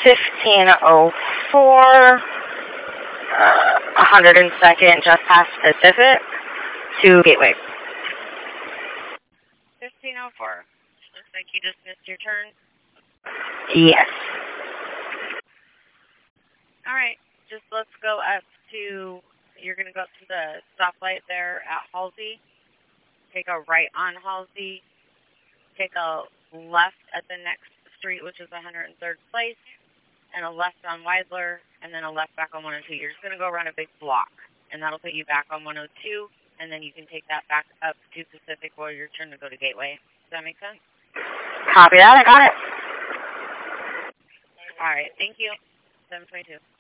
1504, 102nd, just past Pacific, to Gateway. 1504. Looks like you just missed your turn. Yes. All right, just let's go up to, you're going to go up to the stoplight there at Halsey. Take a right on Halsey. Take a left at the next street, which is 103rd Place, and a left on Weidler, and then a left back on 102. You're just going to go around a big block, and that'll put you back on 102, and then you can take that back up to Pacific where your turn to go to Gateway. Does that make sense? Copy that, I got it. All right, thank you. 722.